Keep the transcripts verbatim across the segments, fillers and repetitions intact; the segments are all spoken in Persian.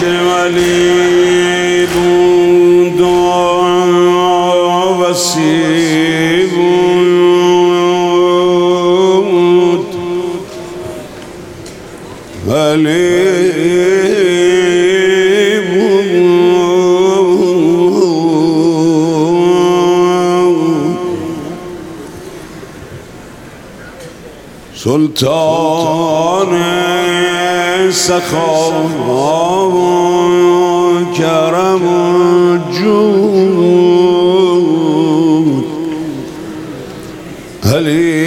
که ولی بود و وسیع بود، ولی سلطان سخا و کرم و جود، علی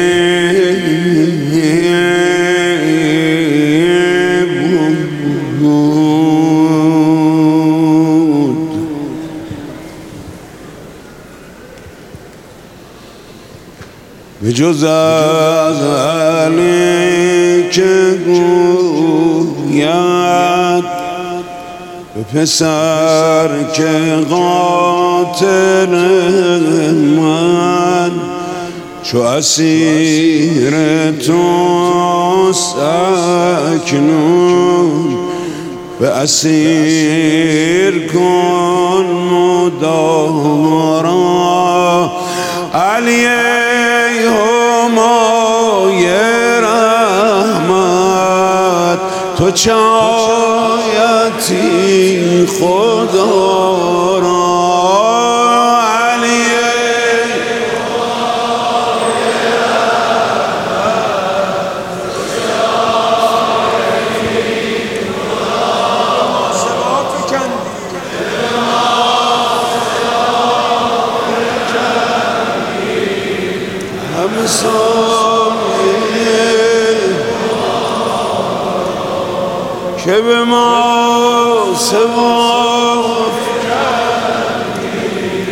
بود. به جز از علی که گوید به پسر که قاتل من، چو اسیر توست اکنون به اسیر کن مدارا. علی همای رحمت تو چایتی خدا را. علی همای رحمت تو چایتی خدا را. سبات کندی همسایه که به ما سبات کندی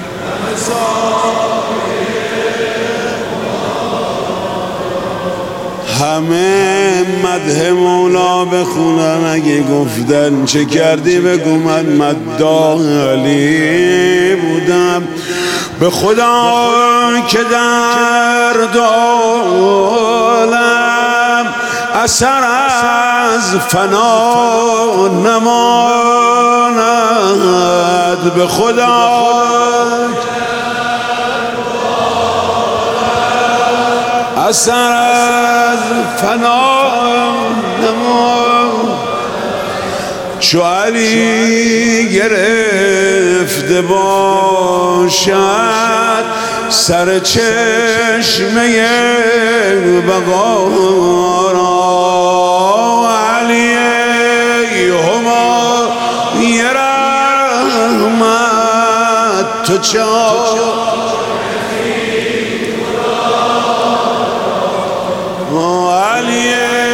همه مدح مولا بخونن، اگه گفتن چه کردی بگو من مداح علی بودم. به خدا که در عالم اثر از فنا نماند، به خدا اثر از فنا نماند. چو علی گرفته باشد سر چشمه بقا را. علی همای رحمت تو چایتی خدا را. علی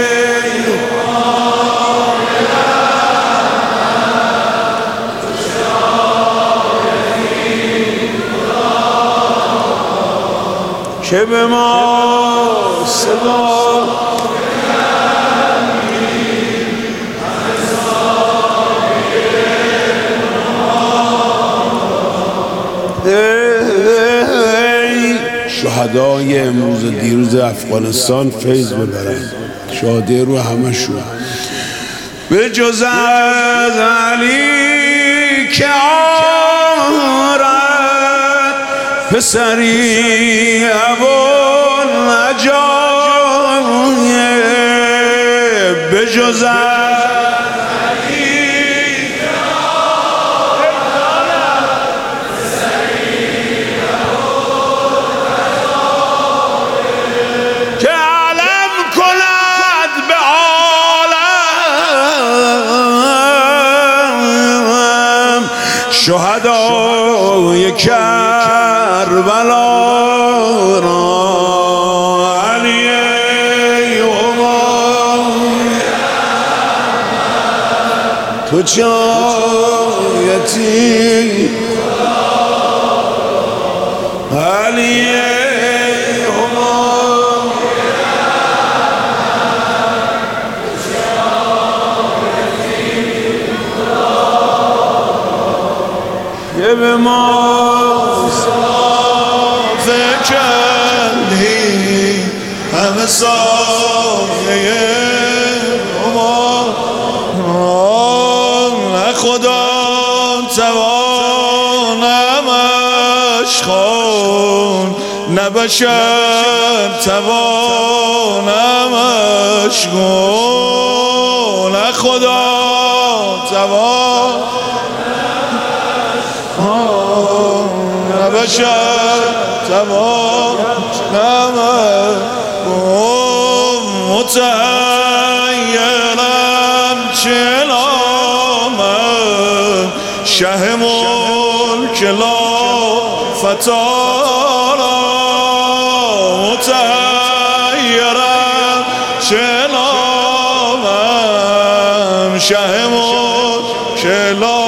که به ما صدا شهدای امروز دیروز افغانستان فیض ببرن، شاده رو همه شو. به جز از علی که آرد پسری ابوالنجایب، به جز شهدای کربلا را. علی همای تو چایتی علی که به ما صاف کندی همه سایه ما نه بشر توانمش گو، نه خدا توان، نه بشر توانمش گو. متحیرم چه نامم، شه ملک لا فتارا. متحیرم چه نامم، شه ملک لا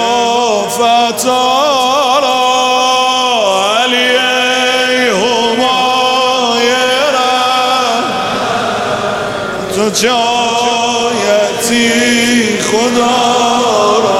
فتارا. علی همایرم تو جایتی خدا را.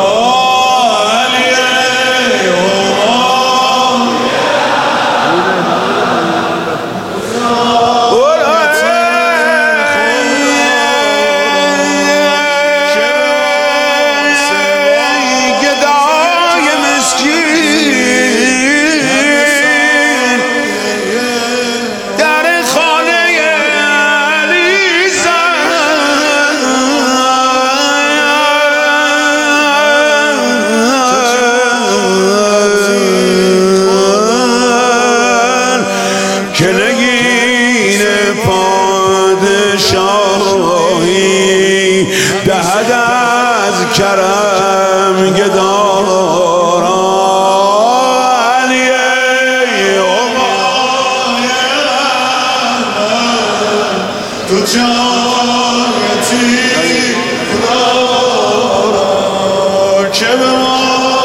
کلگین پادشاهی دهد از کرم گدارا. علی همایرم تو جایتی خدا را، که به ما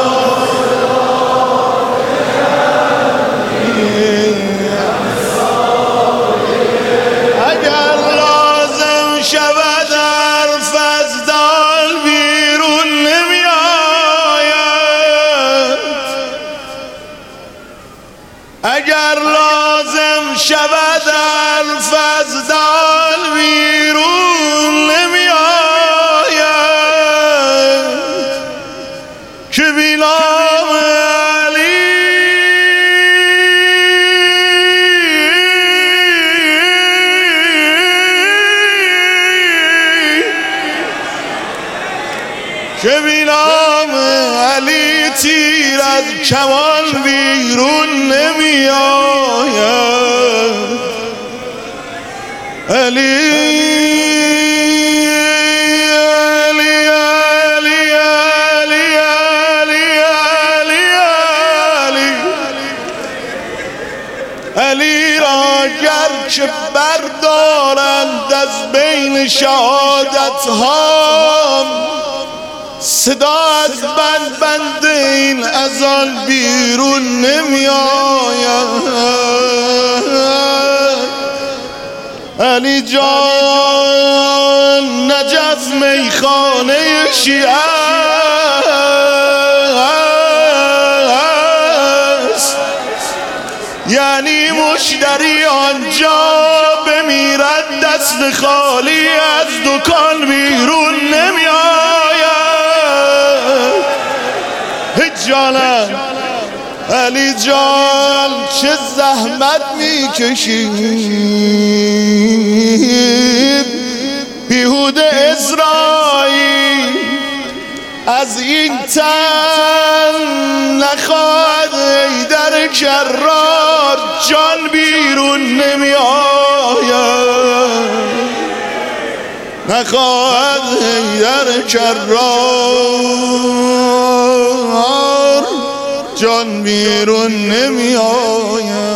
اگر لازم شود الف از دال بیرون نمی آید، که بی نام علی که بی نام علی تیر از کمان بیرون نمی آید. علی علی علی علی علی علی علی علی را گرچه بردارند از بین شهادت ها، صدا از بند بند این ازان بیرون نمی آید. علی جان نجف میخانه شیعه است، یعنی مشتری آنجا بمیرد دست خالی از دکان بیرون نمی آید. جانم علی جان چه زحمت میکشید، بیهوده اسرائیل از این تن نخواهد حیدر کرار جان بیرون نمی آید. نخواهد حیدر کرار جان بیرون نمی آید.